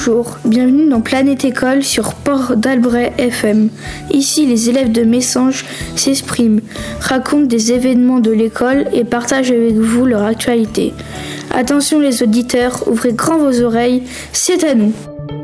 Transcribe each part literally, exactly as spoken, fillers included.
Bonjour, bienvenue dans Planète École sur Port d'Albret F M. Ici, les élèves de Messanges s'expriment, racontent des événements de l'école et partagent avec vous leur actualité. Attention les auditeurs, ouvrez grand vos oreilles, c'est à nous.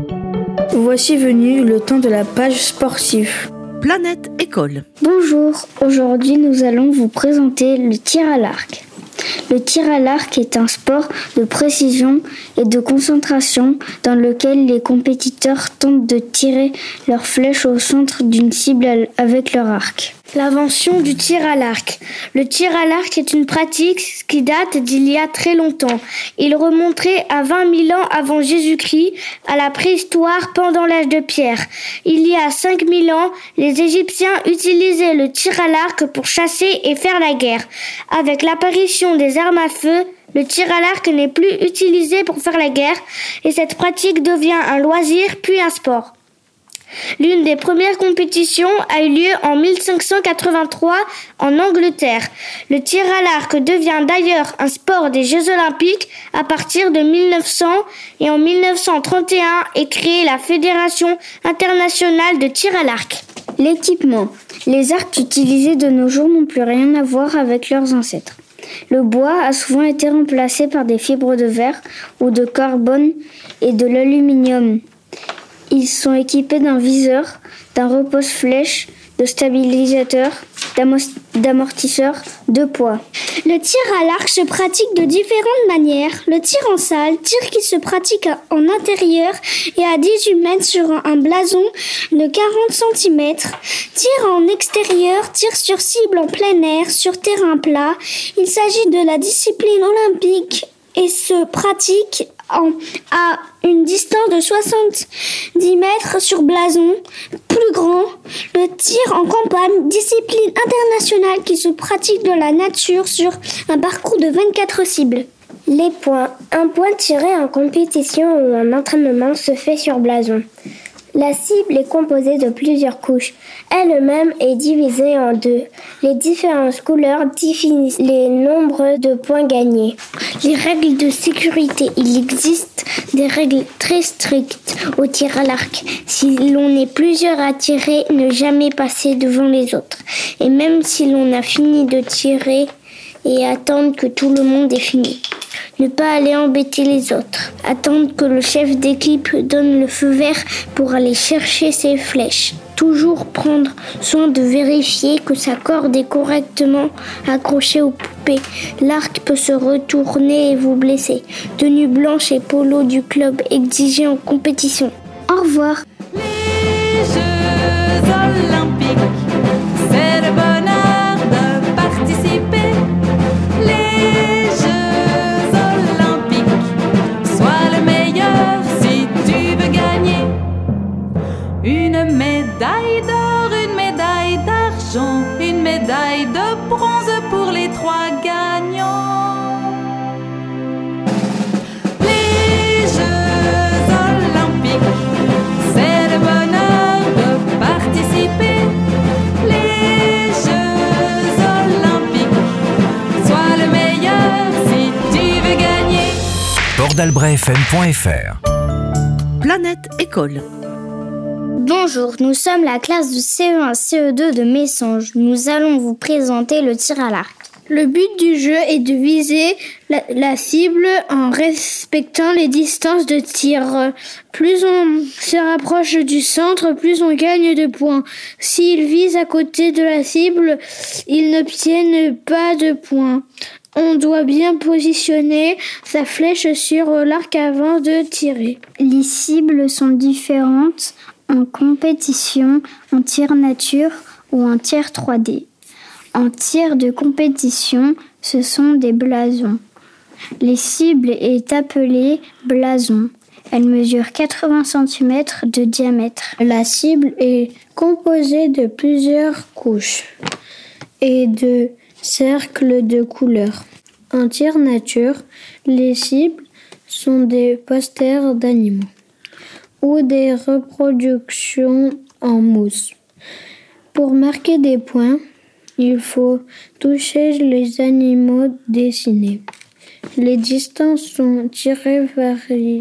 Voici venu le temps de la page sportive. Planète École. Bonjour, aujourd'hui nous allons vous présenter le tir à l'arc. Le tir à l'arc est un sport de précision et de concentration dans lequel les compétiteurs tentent de tirer leur flèche au centre d'une cible avec leur arc. L'invention du tir à l'arc. Le tir à l'arc est une pratique qui date d'il y a très longtemps. Il remonterait à vingt mille ans avant Jésus-Christ, à la préhistoire pendant l'âge de pierre. Il y a cinq mille ans, les Égyptiens utilisaient le tir à l'arc pour chasser et faire la guerre. Avec l'apparition des armes à feu, le tir à l'arc n'est plus utilisé pour faire la guerre et cette pratique devient un loisir puis un sport. L'une des premières compétitions a eu lieu en mille cinq cent quatre-vingt-trois en Angleterre. Le tir à l'arc devient d'ailleurs un sport des Jeux Olympiques à partir de mille neuf cents et en mille neuf cent trente et un est créée la Fédération internationale de tir à l'arc. L'équipement. Les arcs utilisés de nos jours n'ont plus rien à voir avec leurs ancêtres. Le bois a souvent été remplacé par des fibres de verre ou de carbone et de l'aluminium. Ils sont équipés d'un viseur, d'un repose-flèche, de stabilisateurs, d'amortisseurs, de poids. Le tir à l'arc se pratique de différentes manières. Le tir en salle, tir qui se pratique en intérieur et à dix-huit mètres sur un blason de quarante centimètres. Tir en extérieur, tir sur cible en plein air, sur terrain plat. Il s'agit de la discipline olympique et se pratique en, à une distance de soixante-dix mètres sur blason. Plus grand, le tir en campagne, discipline internationale qui se pratique dans la nature sur un parcours de vingt-quatre cibles. Les points. Un point tiré en compétition ou en entraînement se fait sur blason. La cible est composée de plusieurs couches. Elle-même est divisée en deux. Les différentes couleurs définissent les nombres de points gagnés. Les règles de sécurité. Il existe des règles très strictes au tir à l'arc. Si l'on est plusieurs à tirer, ne jamais passer devant les autres. Et même si l'on a fini de tirer, et attendre que tout le monde ait fini. Ne pas aller embêter les autres. Attendre que le chef d'équipe donne le feu vert pour aller chercher ses flèches. Toujours prendre soin de vérifier que sa corde est correctement accrochée au poupée. L'arc peut se retourner et vous blesser. Tenue blanche et polo du club exigé en compétition. Au revoir. Les Jeux Olympiques, c'est le bonheur de participer. Les Jeux Olympiques, sois le meilleur si tu veux gagner. Une médaille d'or, une médaille d'argent, une médaille de bronze pour les trois gagnants. Les Jeux Olympiques, c'est le bonheur de participer. Les Jeux Olympiques, sois le meilleur si tu veux gagner. port d'albret f m point f r. Planète École. Bonjour, nous sommes la classe de C E un C E deux de Messanges. Nous allons vous présenter le tir à l'arc. Le but du jeu est de viser la, la cible en respectant les distances de tir. Plus on se rapproche du centre, plus on gagne de points. S'il vise à côté de la cible, ils n'obtiennent pas de points. On doit bien positionner sa flèche sur l'arc avant de tirer. Les cibles sont différentes en compétition, en tir nature ou en tir trois D. En tir de compétition, ce sont des blasons. Les cibles est appelée blason. Elle mesure quatre-vingts centimètres de diamètre. La cible est composée de plusieurs couches et de cercles de couleurs. En tir nature, les cibles sont des posters d'animaux ou des reproductions en mousse. Pour marquer des points, il faut toucher les animaux dessinés. Les distances sont tirées vari-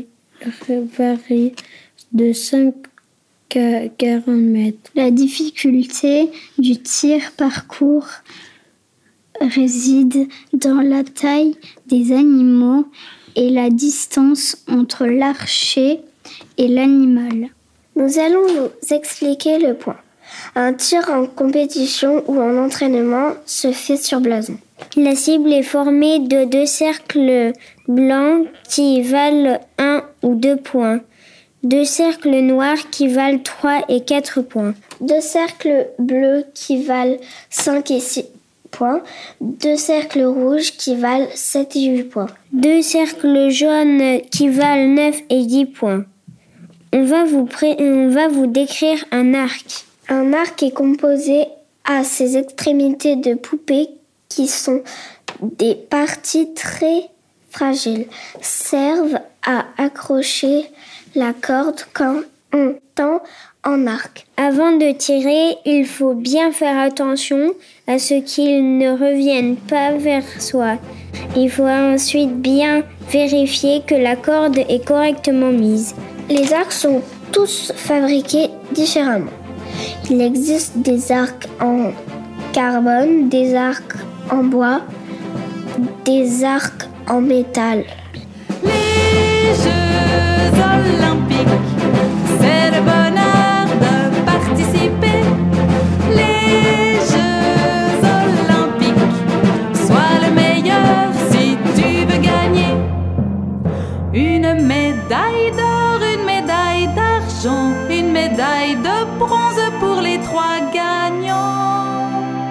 varie de cinq à quarante mètres. La difficulté du tir par court réside dans la taille des animaux et la distance entre l'archer et l'animal. Nous allons vous expliquer le point. Un tir en compétition ou en entraînement se fait sur blason. La cible est formée de deux cercles blancs qui valent un ou deux points, deux cercles noirs qui valent trois et quatre points, deux cercles bleus qui valent cinq et six points, deux cercles rouges qui valent sept et huit points, deux cercles jaunes qui valent neuf et dix points. On va vous, pré- on va vous décrire un arc. Un arc est composé à ses extrémités de poupées qui sont des parties très fragiles, servent à accrocher la corde quand on tend en arc. Avant de tirer, il faut bien faire attention à ce qu'il ne revienne pas vers soi. Il faut ensuite bien vérifier que la corde est correctement mise. Les arcs sont tous fabriqués différemment. Il existe des arcs en carbone, des arcs en bois, des arcs en métal. Les Jeux Olympiques, c'est le bonheur de participer. Les Jeux Olympiques, sois le meilleur si tu veux gagner. Une médaille d'or, une médaille d'argent, une médaille de bronze pour les trois gagnants.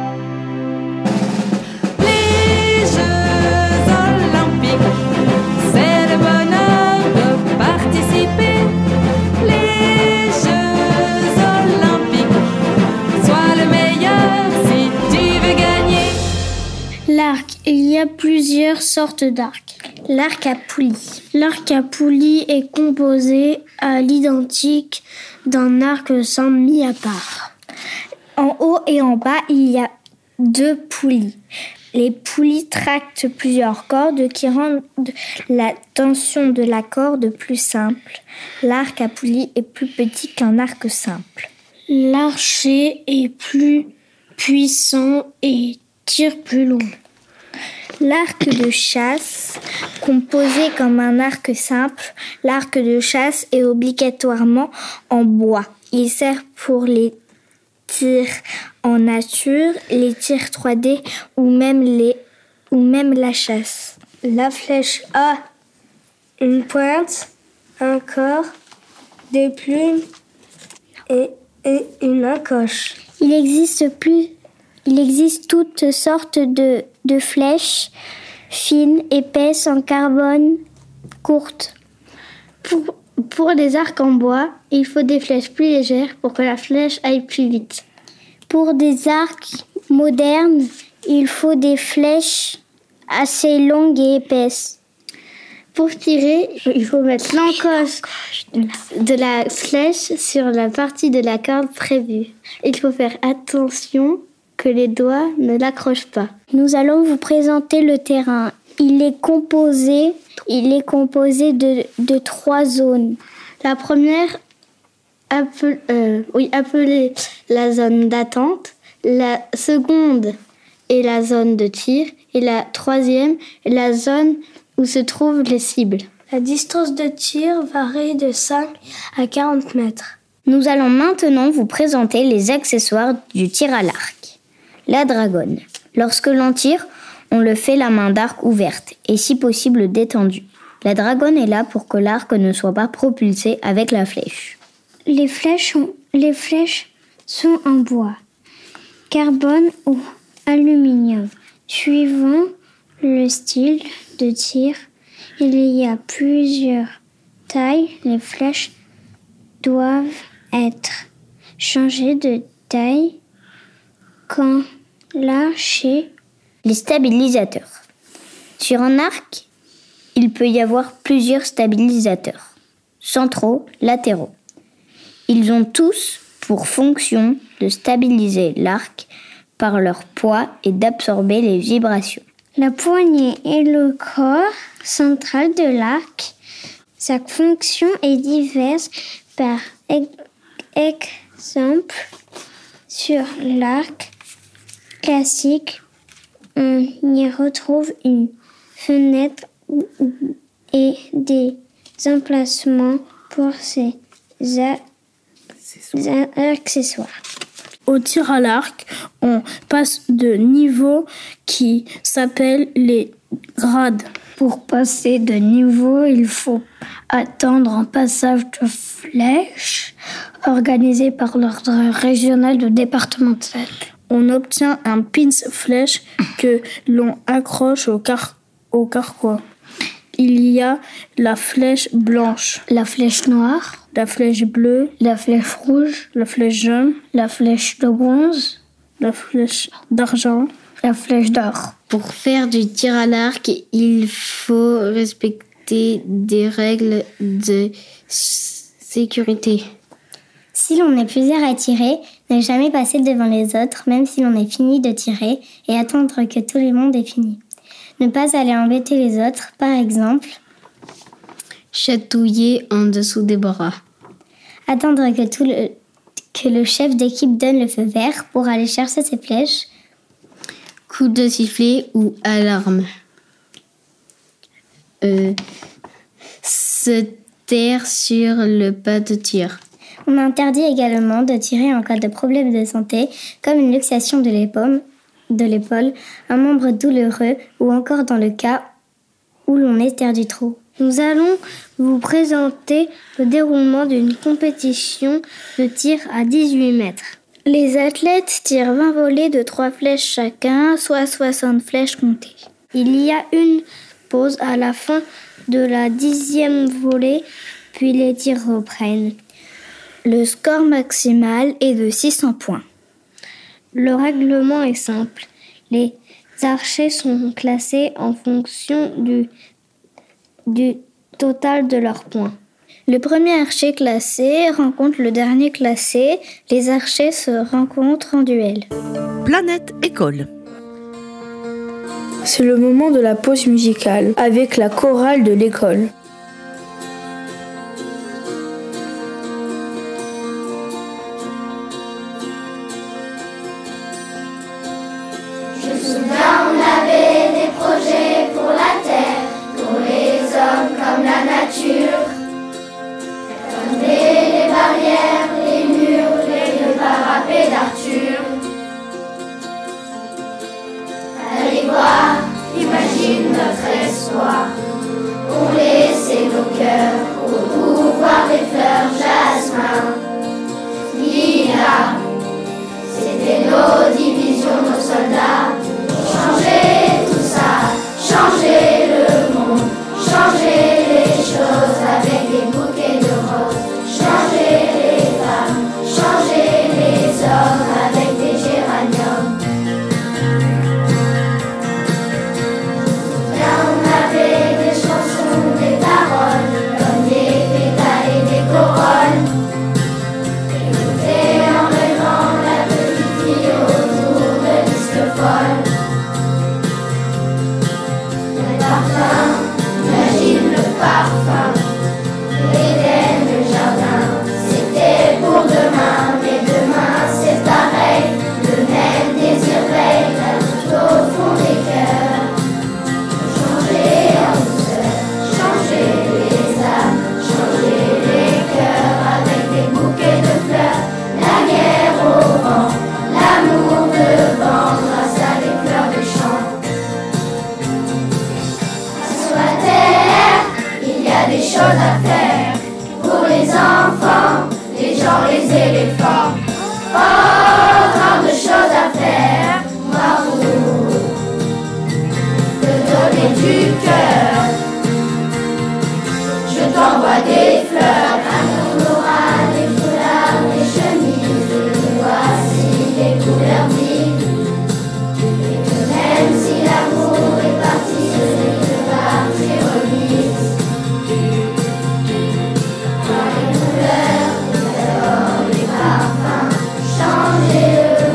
Les Jeux Olympiques, c'est le bonheur de participer. Les Jeux Olympiques, sois le meilleur si tu veux gagner. L'arc. Il y a plusieurs sortes d'arcs. L'arc à poulie. L'arc à poulie est composé à l'identique d'un arc simple mis à part. En haut et en bas, il y a deux poulies. Les poulies tractent plusieurs cordes qui rendent la tension de la corde plus simple. L'arc à poulie est plus petit qu'un arc simple. L'archer est plus puissant et tire plus loin. L'arc de chasse, composé comme un arc simple, l'arc de chasse est obligatoirement en bois. Il sert pour les tirs en nature, les tirs trois D ou même, les, ou même la chasse. La flèche a une pointe, un corps, des plumes et, et une encoche. Il existe plus, il existe toutes sortes de, de flèches fines, épaisses, en carbone, courtes. Pour, pour les arcs en bois, il faut des flèches plus légères pour que la flèche aille plus vite. Pour des arcs modernes, il faut des flèches assez longues et épaisses. Pour tirer, il faut mettre l'encoche de la flèche sur la partie de la corde prévue. Il faut faire attention que les doigts ne l'accrochent pas. Nous allons vous présenter le terrain. Il est composé, il est composé de, de trois zones. La première, appel, euh, oui, appelée la zone d'attente. La seconde est la zone de tir. Et la troisième est la zone où se trouvent les cibles. La distance de tir varie de cinq à quarante mètres. Nous allons maintenant vous présenter les accessoires du tir à l'arc. La dragonne. Lorsque l'on tire, on le fait la main d'arc ouverte et si possible détendue. La dragonne est là pour que l'arc ne soit pas propulsé avec la flèche. Les flèches sont, les flèches sont en bois, carbone ou aluminium. Suivant le style de tir, il y a plusieurs tailles. Les flèches doivent être changées de taille quand l'archer. Les stabilisateurs. Sur un arc, il peut y avoir plusieurs stabilisateurs, centraux, latéraux. Ils ont tous pour fonction de stabiliser l'arc par leur poids et d'absorber les vibrations. La poignée et le corps central de l'arc Sa fonction est diverse. Par exemple, sur l'arc classique, on y retrouve une fenêtre et des emplacements pour ses accessoires. Au tir à l'arc, on passe de niveaux qui s'appellent les grades. Pour passer de niveau, il faut attendre un passage de flèches organisé par l'ordre régional ou départemental. On obtient un pins flèche que l'on accroche au, car- au carquois. Il y a la flèche blanche, la flèche noire, la flèche bleue, la flèche rouge, la flèche jaune, la flèche de bronze, la flèche d'argent, la flèche d'or. Pour faire du tir à l'arc, il faut respecter des règles de sécurité. Si l'on est plusieurs à tirer, ne jamais passer devant les autres, même si l'on est fini de tirer, et attendre que tout le monde ait fini. Ne pas aller embêter les autres, par exemple. Chatouiller en dessous des bras. Attendre que, tout le, que le chef d'équipe donne le feu vert pour aller chercher ses flèches. Coup de sifflet ou alarme. Euh, se taire sur le pas de tir. On interdit également de tirer en cas de problème de santé, comme une luxation de l'épaule, de l'épaule, un membre douloureux ou encore dans le cas où l'on éternue trop. Nous allons vous présenter le déroulement d'une compétition de tir à dix-huit mètres. Les athlètes tirent vingt volées de trois flèches chacun, soit soixante flèches comptées. Il y a une pause à la fin de la dixième volée, puis les tirs reprennent. Le score maximal est de six cents points. Le règlement est simple. Les archers sont classés en fonction du, du total de leurs points. Le premier archer classé rencontre le dernier classé. Les archers se rencontrent en duel. Planète École. C'est le moment de la pause musicale avec la chorale de l'école.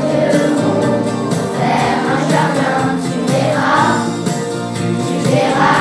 Tu verras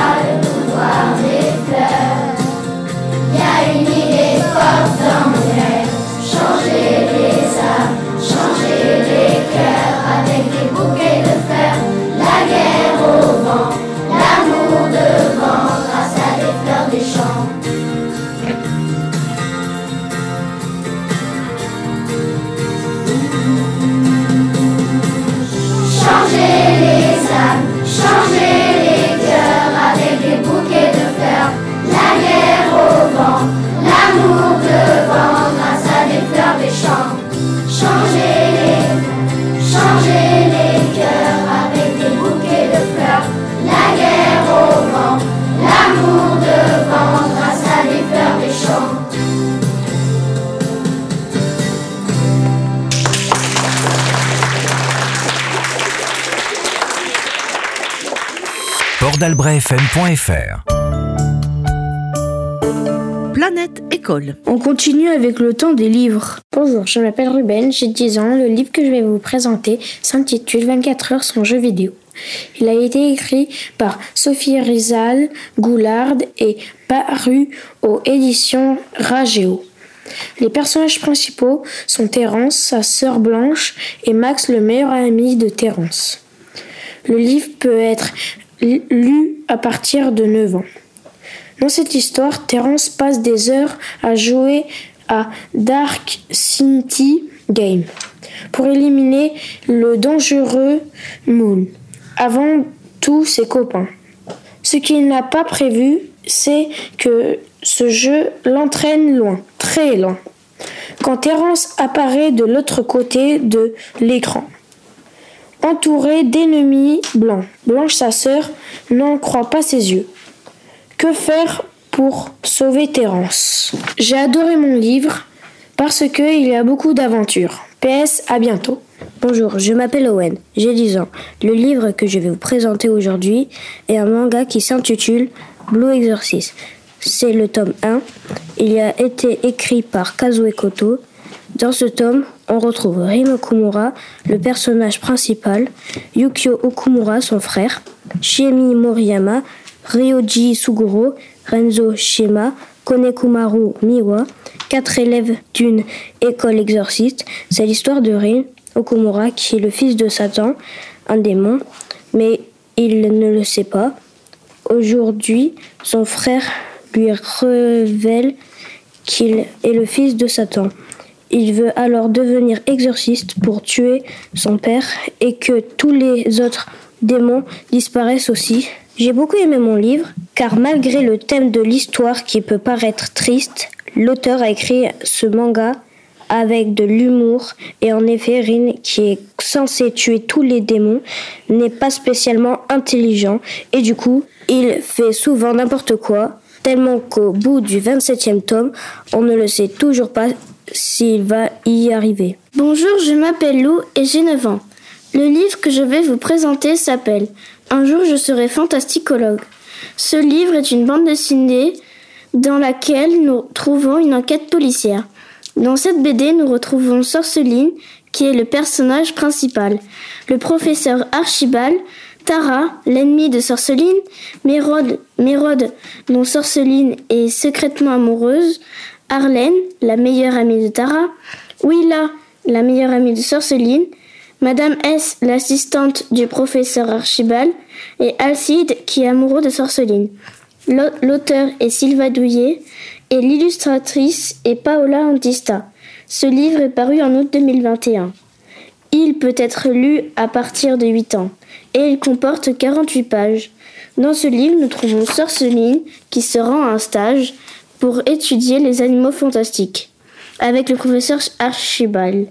port d'albret f m point f r. Planète École. On continue avec le temps des livres. Bonjour, je m'appelle Ruben, j'ai dix ans. Le livre que je vais vous présenter s'intitule vingt-quatre heures sans jeu vidéo. Il a été écrit par Sophie Rizal Goulard et paru aux éditions Rageo. Les personnages principaux sont Terence, sa sœur Blanche et Max, le meilleur ami de Terence. Le livre peut être lu à partir de neuf ans. Dans cette histoire, Terence passe des heures à jouer à Dark City Game pour éliminer le dangereux Moon avant tous ses copains. Ce qu'il n'a pas prévu, c'est que ce jeu l'entraîne loin, très loin, quand Terence apparaît de l'autre côté de l'écran, entouré d'ennemis blancs. Blanche, sa sœur, n'en croit pas ses yeux. Que faire pour sauver Terence ? J'ai adoré mon livre parce qu'il y a beaucoup d'aventures. P S, à bientôt. Bonjour, je m'appelle Owen, j'ai dix ans. Le livre que je vais vous présenter aujourd'hui est un manga qui s'intitule Blue Exorcist. C'est le tome un. Il a été écrit par Kazue Koto. Dans ce tome, on retrouve Rin Okumura, le personnage principal, Yukio Okumura, son frère, Shiemi Moriyama, Ryoji Suguro, Renzo Shima, Konekumaru Miwa, quatre élèves d'une école exorciste. C'est l'histoire de Rin Okumura qui est le fils de Satan, un démon, mais il ne le sait pas. Aujourd'hui, son frère lui révèle qu'il est le fils de Satan. Il veut alors devenir exorciste pour tuer son père et que tous les autres démons disparaissent aussi. J'ai beaucoup aimé mon livre, car malgré le thème de l'histoire qui peut paraître triste, l'auteur a écrit ce manga avec de l'humour, et en effet, Rin, qui est censé tuer tous les démons, n'est pas spécialement intelligent, et du coup, il fait souvent n'importe quoi, tellement qu'au bout du vingt-septième tome, on ne le sait toujours pas s'il va y arriver. Bonjour, je m'appelle Lou et j'ai neuf ans. Le livre que je vais vous présenter s'appelle « Un jour je serai fantasticologue ». Ce livre est une bande dessinée dans laquelle nous trouvons une enquête policière. Dans cette B D, nous retrouvons Sorceline, qui est le personnage principal, le professeur Archibald, Tara, l'ennemi de Sorceline, Mérode, Mérode, dont Sorceline est secrètement amoureuse, Arlène, la meilleure amie de Tara, Willa, la meilleure amie de Sorceline, Madame S, l'assistante du professeur Archibald, et Alcide, qui est amoureux de Sorceline. L'auteur est Sylva Douillet et l'illustratrice est Paola Antista. Ce livre est paru en août deux mille vingt et un. Il peut être lu à partir de huit ans et il comporte quarante-huit pages. Dans ce livre, nous trouvons Sorceline qui se rend à un stage pour étudier les animaux fantastiques avec le professeur Archibald.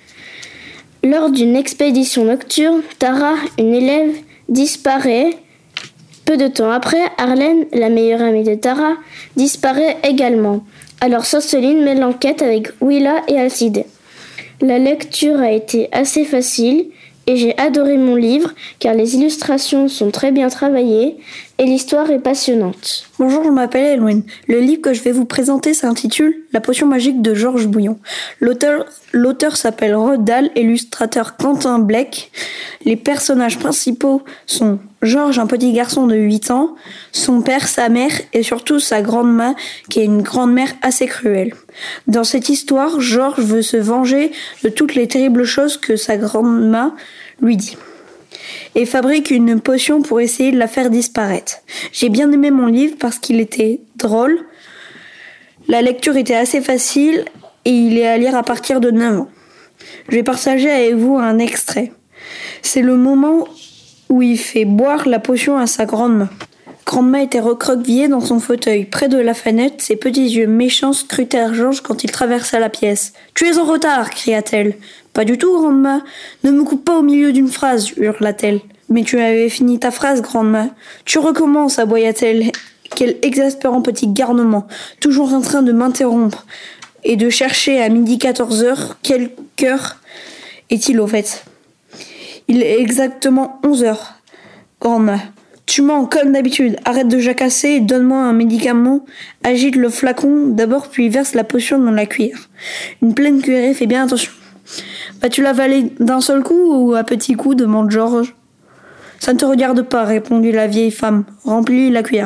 Lors d'une expédition nocturne, Tara, une élève, disparaît. Peu de temps après, Arlène, la meilleure amie de Tara, disparaît également. Alors Sorceline mène l'enquête avec Willa et Alcide. La lecture a été assez facile et j'ai adoré mon livre car les illustrations sont très bien travaillées et l'histoire est passionnante. Bonjour, je m'appelle Eloine. Le livre que je vais vous présenter s'intitule La potion magique de Georges Bouillon. L'auteur, l'auteur s'appelle Roald Dahl, illustrateur Quentin Blake. Les personnages principaux sont Georges, un petit garçon de huit ans, son père, sa mère et surtout sa grand-mère qui est une grand-mère assez cruelle. Dans cette histoire, Georges veut se venger de toutes les terribles choses que sa grand-mère lui dit et fabrique une potion pour essayer de la faire disparaître. J'ai bien aimé mon livre parce qu'il était drôle, la lecture était assez facile et il est à lire à partir de neuf ans. Je vais partager avec vous un extrait. C'est le moment où il fait boire la potion à sa grand-mère. Grand'ma était recroquevillée dans son fauteuil. Près de la fenêtre, ses petits yeux méchants scrutèrent Georges quand il traversa la pièce. « Tu es en retard !» cria-t-elle. « Pas du tout, Grand'ma. Ne me coupe pas au milieu d'une phrase !» hurla-t-elle. « Mais tu avais fini ta phrase, Grand'ma. »« Tu recommences !» aboya-t-elle. Quel exaspérant petit garnement, toujours en train de m'interrompre et de chercher à midi quatorze heures quelle heure est-il au fait. Il est exactement onze heures. Grand'ma. Tu mens comme d'habitude, arrête de jacasser et donne-moi un médicament. Agite le flacon d'abord puis verse la potion dans la cuillère. Une pleine cuillerée, fais bien attention. Vas-tu l'avaler d'un seul coup ou à petits coups demande Georges. Ça ne te regarde pas, répondit la vieille femme. Remplis la cuillère.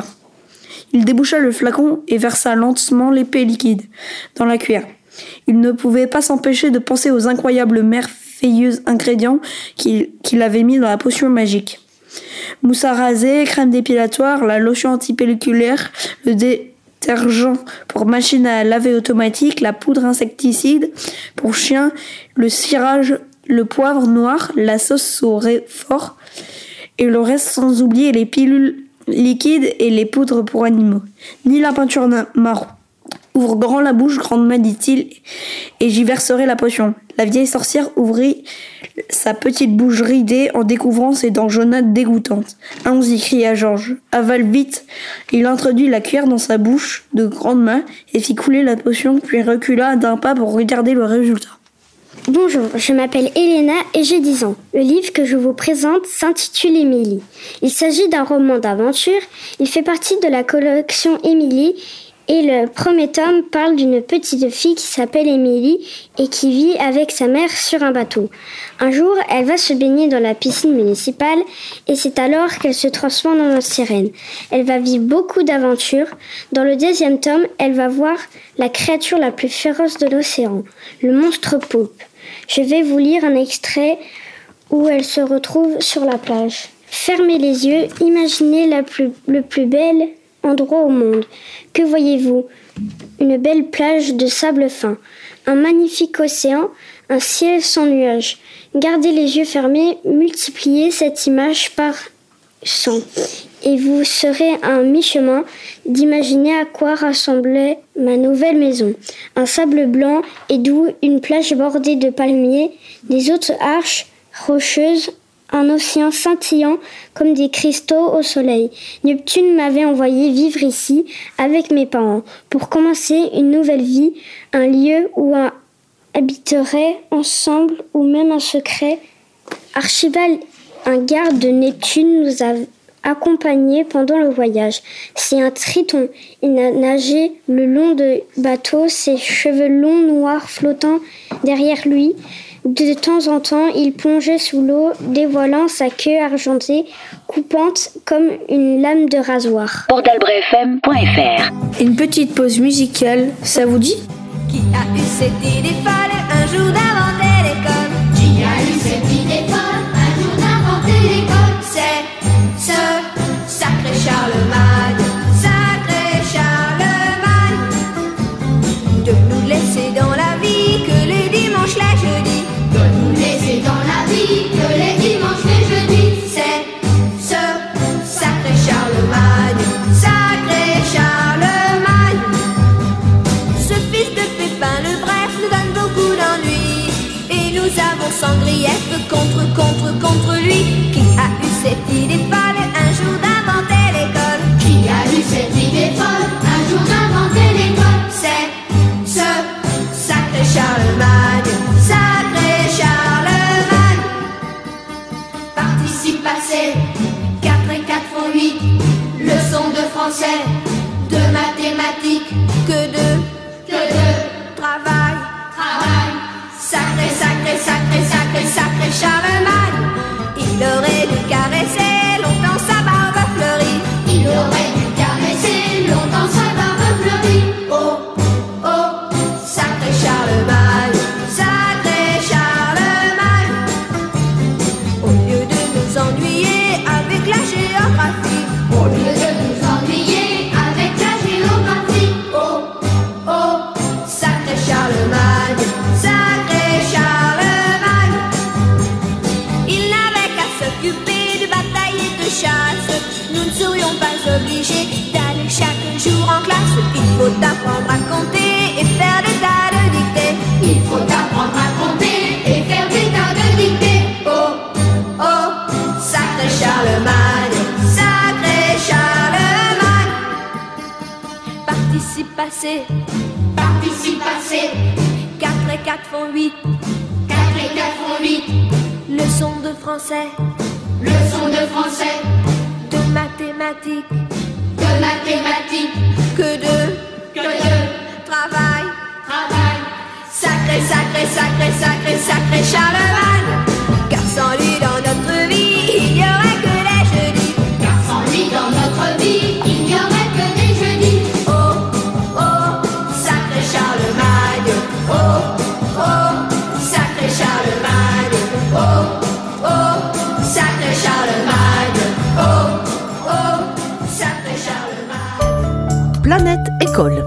Il déboucha le flacon et versa lentement l'épais liquide dans la cuillère. Il ne pouvait pas s'empêcher de penser aux incroyables merveilleux ingrédients qu'il, qu'il avait mis dans la potion magique. Mousse à raser, crème dépilatoire, la lotion antipelliculaire, le détergent pour machine à laver automatique, la poudre insecticide pour chien, le cirage, le poivre noir, la sauce au réfort et le reste sans oublier les pilules liquides et les poudres pour animaux. Ni la peinture marron. Ouvre grand la bouche, grande main, dit-il, et j'y verserai la potion. La vieille sorcière ouvrit sa petite bouche ridée en découvrant ses dents jaunâtres dégoûtantes. « Allons-y » cria Georges. « Avale vite !» Il introduit la cuillère dans sa bouche de grande main et fit couler la potion, puis recula d'un pas pour regarder le résultat. Bonjour, je m'appelle Elena et j'ai dix ans. Le livre que je vous présente s'intitule Émilie. Il s'agit d'un roman d'aventure. Il fait partie de la collection Émilie. Et le premier tome parle d'une petite fille qui s'appelle Émilie et qui vit avec sa mère sur un bateau. Un jour, elle va se baigner dans la piscine municipale et c'est alors qu'elle se transforme en sirène. Elle va vivre beaucoup d'aventures. Dans le deuxième tome, elle va voir la créature la plus féroce de l'océan, le monstre poulpe. Je vais vous lire un extrait où elle se retrouve sur la plage. Fermez les yeux, imaginez la plus, le plus bel endroit au monde. Que voyez-vous ? Une belle plage de sable fin, un magnifique océan, un ciel sans nuages. Gardez les yeux fermés, multipliez cette image par cent et vous serez à un mi-chemin d'imaginer à quoi ressemblait ma nouvelle maison. Un sable blanc et doux, une plage bordée de palmiers, des hautes arches rocheuses, un océan scintillant comme des cristaux au soleil. Neptune m'avait envoyé vivre ici avec mes parents pour commencer une nouvelle vie, un lieu où on habiterait ensemble ou même un secret. Archibald, un garde de Neptune, nous a accompagnés pendant le voyage. C'est un triton. Il a nagé le long du bateau, ses cheveux longs noirs flottant derrière lui. De temps en temps, il plongeait sous l'eau, dévoilant sa queue argentée, coupante comme une lame de rasoir. portal bref f m point f r. Une petite pause musicale, ça vous dit ? Qui a eu cette idée folle un jour d'inventer l'école? Qui a eu cette idée folle un jour d'inventer l'école? C'est ce sacré Charlemagne, sacré Charlemagne, de nous laisser dans la vie que les dimanches, les jeudis. De nous laisser dans la vie que les dimanches, les jeudis. C'est ce sacré Charlemagne, sacré Charlemagne. Ce fils de Pépin le Bref nous donne beaucoup d'ennuis. Et nous avons sans grief contre, contre, contre lui. Qui a eu cette idée folle un jour d'inventer l'école? Qui a eu cette idée folle un jour d'inventer l'école? C'est ce sacré Charlemagne, sacré Charlemagne. Participe passé, quatre et quatre font huit. Leçon de français, de mathématiques, que de, que de travail, travail. Sacré, sacré, sacré, sacré, sacré Charlemagne. Il aurait dû caresser longtemps sa barbe fleurie. Il aurait dû caresser longtemps sa barbe fleurie. Oh, oh, sacré Charlemagne, sacré Charlemagne. Au lieu de nous ennuyer avec la géographie, au lieu de nous ennuyer avec la géographie. Oh, oh, sacré Charlemagne, sacré Charlemagne. Il n'avait qu'à s'occuper de bataille et de chasse. Nous ne serions pas obligés d'aller chaque jour en classe. Il faut apprendre à compter et faire des tas de dictées. Il faut apprendre à compter et faire des tas de dictées. Oh, oh, sacré Charlemagne, sacré Charlemagne. Participe passé, participe passé. quatre et quatre font huit. quatre et quatre font huit. Leçon de français, leçon de français. De mathématiques. mathématiques, de mathématiques, que de, que de travail, travail. Sacré, sacré, sacré, sacré, sacré Charlemagne. Car sans lui dans notre vie, il n'y aurait que des jeudis. Car sans lui dans notre vie, il n'y aurait que des jeudis. Oh, oh, sacré Charlemagne. Oh, oh, sacré Charlemagne. Oh, oh, sacré Charlemagne. Oh, oh, sacré Charlemagne. Planète École.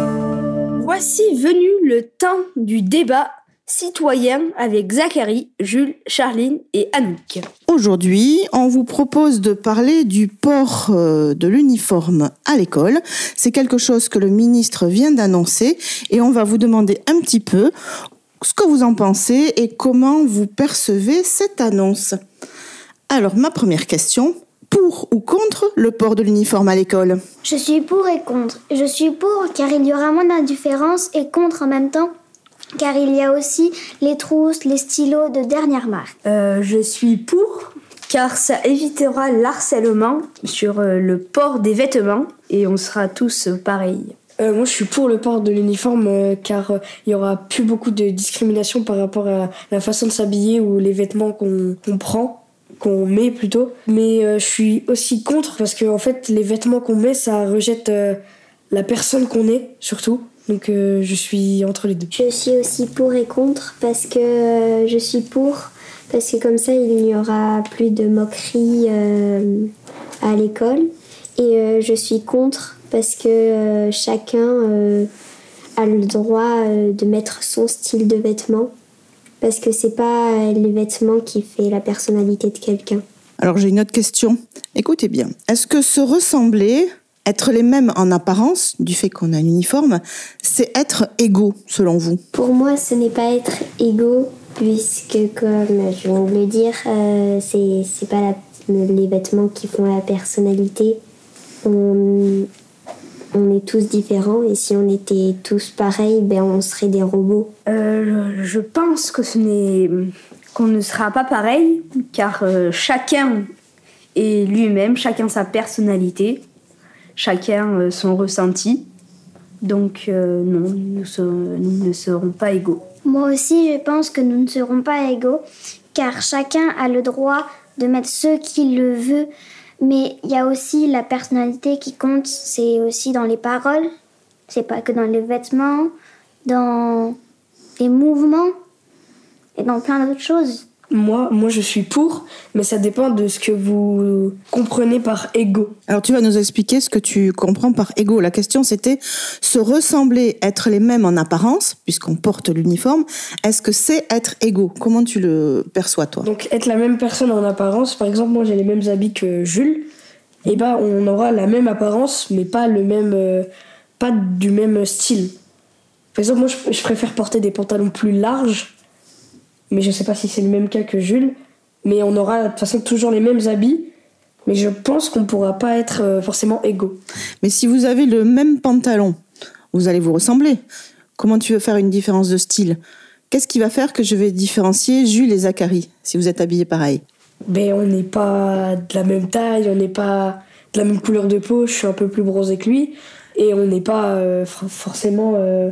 Voici venu le temps du débat citoyen avec Zachary, Jules, Charline et Anouk. Aujourd'hui, on vous propose de parler du port de l'uniforme à l'école. C'est quelque chose que le ministre vient d'annoncer et on va vous demander un petit peu ce que vous en pensez et comment vous percevez cette annonce. Alors, ma première question, pour ou contre le port de l'uniforme à l'école ? Je suis pour et contre. Je suis pour car il y aura moins d'indifférence et contre en même temps car il y a aussi les trousses, les stylos de dernière marque. Euh, je suis pour car ça évitera l'harcèlement sur euh, le port des vêtements et on sera tous euh, pareils. Euh, moi je suis pour le port de l'uniforme euh, car il euh, y aura plus beaucoup de discrimination par rapport à la façon de s'habiller ou les vêtements qu'on, qu'on prend, qu'on met plutôt. Mais euh, je suis aussi contre parce que en fait les vêtements qu'on met ça rejette euh, la personne qu'on est surtout. Donc euh, je suis entre les deux. Je suis aussi pour et contre parce que euh, je suis pour parce que comme ça il n'y aura plus de moqueries euh, à l'école et euh, je suis contre parce que euh, chacun euh, a le droit euh, de mettre son style de vêtements parce que c'est pas euh, les vêtements qui fait la personnalité de quelqu'un. Alors j'ai une autre question. Écoutez bien, est-ce que se ressembler, être les mêmes en apparence, du fait qu'on a un uniforme, c'est être égaux, selon vous ? Pour moi, ce n'est pas être égaux, puisque, comme je viens de le dire, euh, c'est, c'est pas la, les vêtements qui font la personnalité. On, on est tous différents, et si on était tous pareils, ben on serait des robots. Euh, je pense que ce n'est, qu'on ne sera pas pareil, car euh, chacun est lui-même, chacun sa personnalité. Chacun euh, son ressenti. Donc euh, non, nous, serons, nous ne serons pas égaux. Moi aussi, je pense que nous ne serons pas égaux, car chacun a le droit de mettre ce qu'il le veut. Mais il y a aussi la personnalité qui compte, c'est aussi dans les paroles, c'est pas que dans les vêtements, dans les mouvements et dans plein d'autres choses. Moi, moi, je suis pour, mais ça dépend de ce que vous comprenez par égaux. Alors, tu vas nous expliquer ce que tu comprends par égaux. La question, c'était se ressembler, être les mêmes en apparence, puisqu'on porte l'uniforme. Est-ce que c'est être égaux ? Comment tu le perçois, toi ? Donc, être la même personne en apparence. Par exemple, moi, j'ai les mêmes habits que Jules. Et ben, on aura la même apparence, mais pas le même, euh, pas du même style. Par exemple, moi, je, je préfère porter des pantalons plus larges. Mais je sais pas si c'est le même cas que Jules. Mais on aura de toute façon toujours les mêmes habits. Mais je pense qu'on pourra pas être forcément égaux. Mais si vous avez le même pantalon, vous allez vous ressembler. Comment tu veux faire une différence de style ? Qu'est-ce qui va faire que je vais différencier Jules et Zachary, si vous êtes habillés pareil ? Ben, on n'est pas de la même taille, on n'est pas de la même couleur de peau. Je suis un peu plus bronzé que lui. Et on n'est pas euh, forcément euh,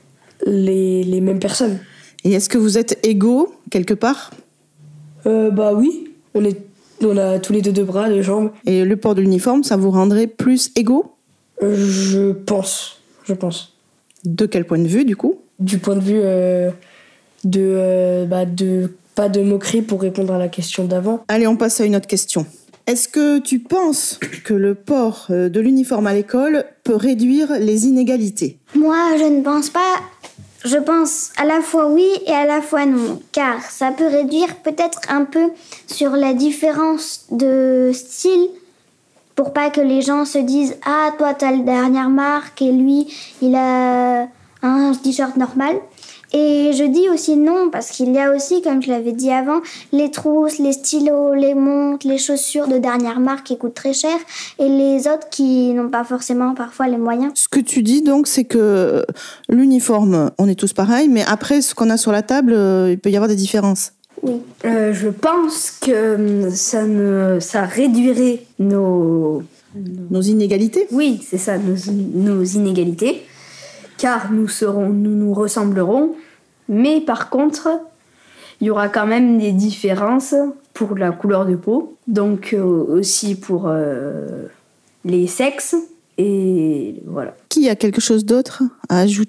les, les mêmes personnes. Et est-ce que vous êtes égaux, quelque part ? euh, Bah oui, on, est, on a tous les deux deux bras, deux jambes. Et le port de l'uniforme, ça vous rendrait plus égaux ? euh, Je pense, je pense. De quel point de vue, du coup ? Du point de vue euh, de, euh, bah de... Pas de moquerie pour répondre à la question d'avant. Allez, on passe à une autre question. Est-ce que tu penses que le port de l'uniforme à l'école peut réduire les inégalités ? Moi, je ne pense pas... Je pense à la fois oui et à la fois non, car ça peut réduire peut-être un peu sur la différence de style pour pas que les gens se disent « Ah, toi, t'as la dernière marque et lui, il a un t-shirt normal ». Et je dis aussi non parce qu'il y a aussi, comme je l'avais dit avant, les trousses, les stylos, les montres, les chaussures de dernière marque qui coûtent très cher et les autres qui n'ont pas forcément parfois les moyens. Ce que tu dis donc, c'est que l'uniforme, on est tous pareils, mais après, ce qu'on a sur la table, il peut y avoir des différences. Oui. Euh, je pense que ça, ne, ça réduirait nos, Nos inégalités ? Oui, c'est ça, nos, nos inégalités. Car nous serons, nous nous ressemblerons. Mais par contre, il y aura quand même des différences pour la couleur de peau. Donc euh, aussi pour euh, les sexes. Et voilà. Qui a quelque chose d'autre à ajouter ?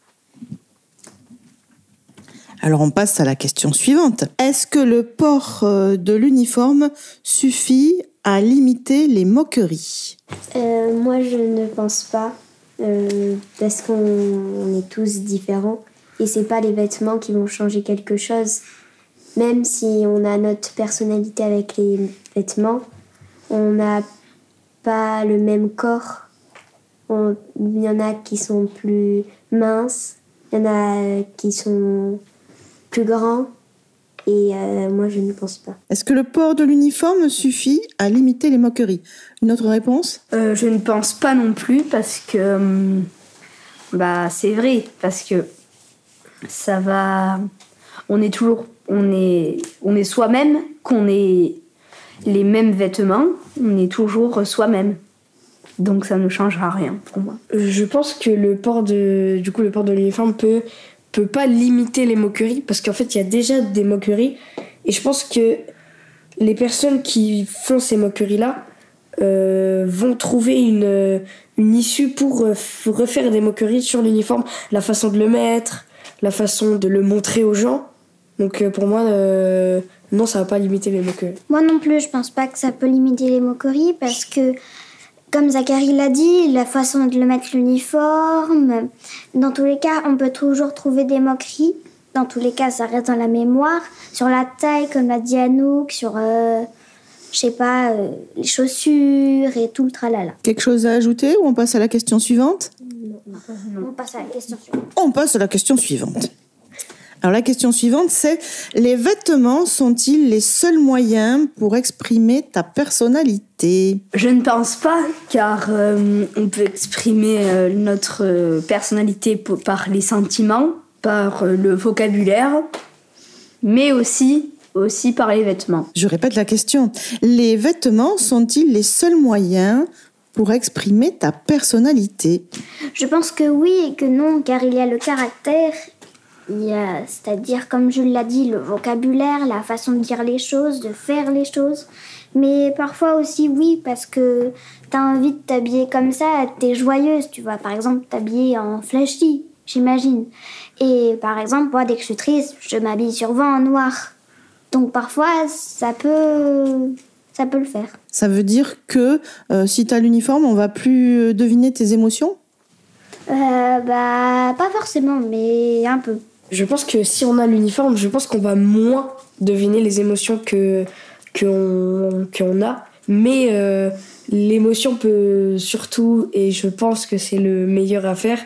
Alors on passe à la question suivante. Est-ce que le port de l'uniforme suffit à limiter les moqueries ? euh, Moi je ne pense pas, euh, parce qu'on on est tous différents et c'est pas les vêtements qui vont changer quelque chose. Même si on a notre personnalité avec les vêtements, on n'a pas le même corps. On, il y en a qui sont plus minces, il y en a qui sont plus grands, et euh, moi je ne pense pas. Est-ce que le port de l'uniforme suffit à limiter les moqueries ? Une autre réponse ? euh, Je ne pense pas non plus parce que bah c'est vrai, parce que ça va, on est toujours, on est, on est soi-même, qu'on ait les mêmes vêtements, on est toujours soi-même. Donc ça ne changera rien pour moi. Je pense que le port de, du coup, le port de l'uniforme peut peut pas limiter les moqueries parce qu'en fait il y a déjà des moqueries et je pense que les personnes qui font ces moqueries là euh, vont trouver une, une issue pour refaire des moqueries sur l'uniforme, la façon de le mettre, la façon de le montrer aux gens. Donc pour moi euh, non, ça va pas limiter les moqueries. Moi non plus, je pense pas que ça peut limiter les moqueries parce que comme Zachary l'a dit, la façon de le mettre l'uniforme, dans tous les cas, on peut toujours trouver des moqueries. Dans tous les cas, ça reste dans la mémoire. Sur la taille, comme l'a dit Anouk, sur, euh, je sais pas, euh, les chaussures et tout le tralala. Quelque chose à ajouter ou on passe à la question suivante ? Non, non. On passe à la question suivante. On passe à la question suivante. Alors la question suivante, c'est les vêtements sont-ils les seuls moyens pour exprimer ta personnalité ? Je ne pense pas, car euh, on peut exprimer euh, notre personnalité p- par les sentiments, par euh, le vocabulaire, mais aussi, aussi par les vêtements. Je répète la question. Les vêtements sont-ils les seuls moyens pour exprimer ta personnalité ? Je pense que oui et que non, car il y a le caractère. Il y a, c'est-à-dire, comme Jules l'a dit, le vocabulaire, la façon de dire les choses, de faire les choses. Mais parfois aussi, oui, parce que t'as envie de t'habiller comme ça, t'es joyeuse, tu vois. Par exemple, t'habiller en flashy, j'imagine. Et par exemple, moi, dès que je suis triste, je m'habille souvent en noir. Donc parfois, ça peut, ça peut le faire. Ça veut dire que euh, si t'as l'uniforme, on va plus deviner tes émotions ? Euh, bah, pas forcément, mais un peu. Je pense que si on a l'uniforme, je pense qu'on va moins deviner les émotions que qu'on qu'on a. Mais euh, l'émotion peut surtout, et je pense que c'est le meilleur à faire,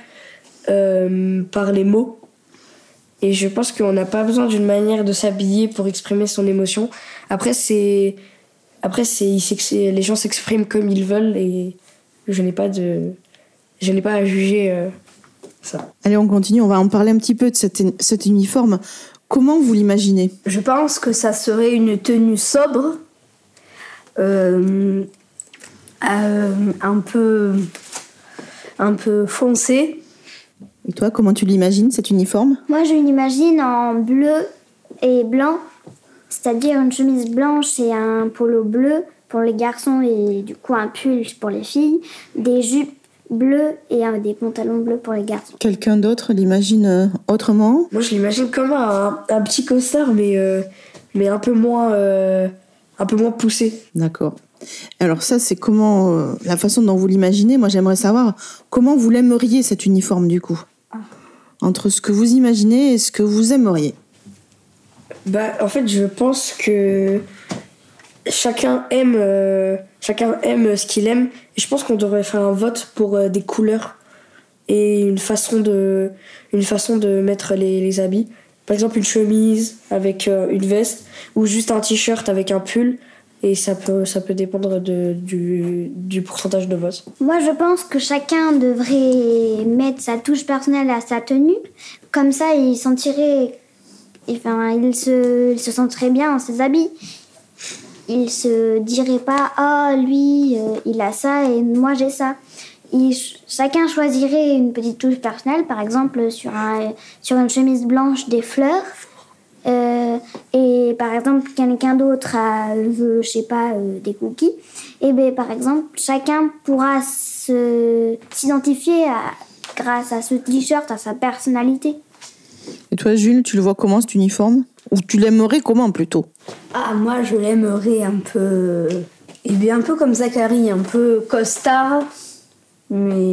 euh, par les mots. Et je pense qu'on n'a pas besoin d'une manière de s'habiller pour exprimer son émotion. Après, c'est, après c'est, c'est, les gens s'expriment comme ils veulent et je n'ai pas de, je n'ai pas à juger euh, ça. Allez, on continue. On va en parler un petit peu de cet, cet uniforme. Comment vous l'imaginez ? Je pense que ça serait une tenue sobre, euh, euh, un peu, un peu foncée. Et toi, comment tu l'imagines, cet uniforme ? Moi, je l'imagine en bleu et blanc, c'est-à-dire une chemise blanche et un polo bleu pour les garçons et du coup un pull pour les filles, des jupes bleues et un, des pantalons bleus pour les garçons. Quelqu'un d'autre l'imagine euh, autrement ? Moi, je l'imagine comme un, un petit costard, mais, euh, mais un peu moins, euh, un peu moins poussé. D'accord. Alors ça, c'est comment euh, la façon dont vous l'imaginez. Moi, j'aimerais savoir comment vous l'aimeriez, cet uniforme, du coup. Entre ce que vous imaginez et ce que vous aimeriez. Bah, en fait, je pense que chacun aime, euh, chacun aime ce qu'il aime. Et je pense qu'on devrait faire un vote pour euh, des couleurs et une façon de, une façon de mettre les, les habits. Par exemple, une chemise avec euh, une veste ou juste un t-shirt avec un pull. Et ça peut, ça peut dépendre de, du, du pourcentage de vote. Moi, je pense que chacun devrait mettre sa touche personnelle à sa tenue. Comme ça, il sentirait... Enfin, il se, il se sentirait bien dans ses habits. ils se diraient pas « Ah, lui, euh, il a ça et moi j'ai ça ». Ils, chacun choisirait une petite touche personnelle, par exemple sur, un, sur une chemise blanche des fleurs. Euh, et par exemple, quelqu'un d'autre a, veut, je sais pas, euh, des cookies. Et bien, par exemple, chacun pourra se, s'identifier à, grâce à ce t-shirt, à sa personnalité. Et toi, Jules, tu le vois comment cet uniforme ? Ou tu l'aimerais comment plutôt ? Ah, moi, je l'aimerais un peu. Eh bien, un peu comme Zachary, un peu costard, mais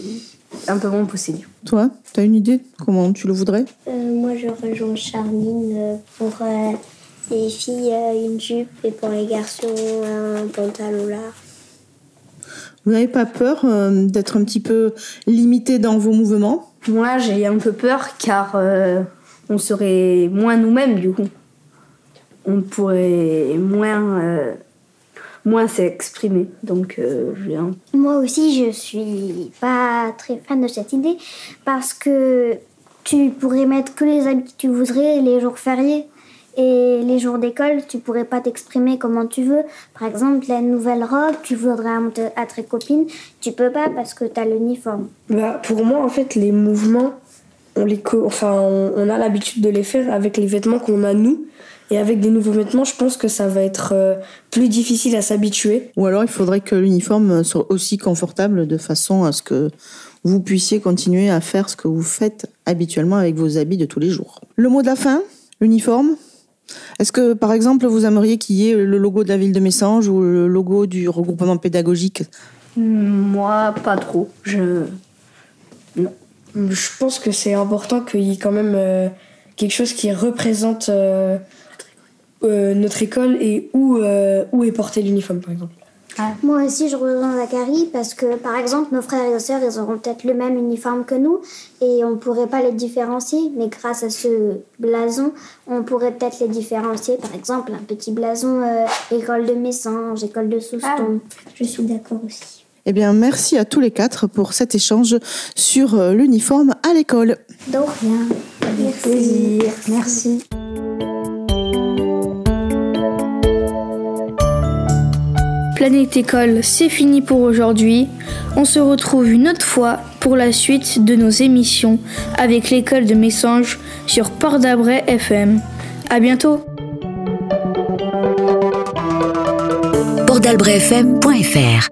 un peu moins possédé. Toi, t'as une idée ? Comment tu le voudrais ? euh, Moi, je rejoins Charline euh, pour euh, les filles, euh, une jupe et pour les garçons, un pantalon large. Vous n'avez pas peur euh, d'être un petit peu limité dans vos mouvements ? Moi, j'ai un peu peur car euh, on serait moins nous-mêmes du coup. On pourrait moins, euh, moins s'exprimer. Donc, euh, j'ai un... Moi aussi, je suis pas très fan de cette idée parce que tu pourrais mettre que les habits que tu voudrais les jours fériés. Et les jours d'école, tu pourrais pas t'exprimer comment tu veux. Par exemple, la nouvelle robe, tu voudrais montrer à tes copines, tu peux pas parce que tu as l'uniforme. Bah, pour moi, en fait, les mouvements, on, les co- enfin, on, on a l'habitude de les faire avec les vêtements qu'on a nous. Et avec des nouveaux vêtements, je pense que ça va être euh, plus difficile à s'habituer. Ou alors, il faudrait que l'uniforme soit aussi confortable de façon à ce que vous puissiez continuer à faire ce que vous faites habituellement avec vos habits de tous les jours. Le mot de la fin, l'uniforme. Est-ce que, par exemple, vous aimeriez qu'il y ait le logo de la ville de Messanges ou le logo du regroupement pédagogique ? Moi, pas trop. Je... Non. Je pense que c'est important qu'il y ait quand même euh, quelque chose qui représente euh, euh, notre école et où, euh, où est porté l'uniforme, par exemple. Ah. Moi aussi, je rejoins Zachary parce que, par exemple, nos frères et sœurs, ils auront peut-être le même uniforme que nous et on ne pourrait pas les différencier. Mais grâce à ce blason, on pourrait peut-être les différencier. Par exemple, un petit blason euh, école de Messanges, école de Souston. Ah, je suis d'accord aussi. Eh bien, merci à tous les quatre pour cet échange sur l'uniforme à l'école. De rien. Avec plaisir. Merci. Planète École, c'est fini pour aujourd'hui. On se retrouve une autre fois pour la suite de nos émissions avec l'école de Messanges sur Port d'Albret F M. À bientôt. port d'albret f m point f r